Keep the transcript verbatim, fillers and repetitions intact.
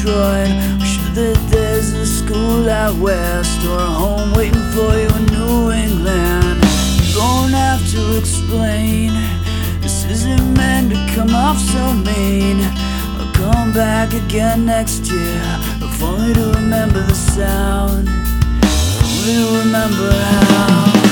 Detroit. I'm sure that there's a school out west, or a home waiting for you in New England. You don't have to explain, this isn't meant to come off so mean. I'll come back again next year, if only to remember the sound, only to remember how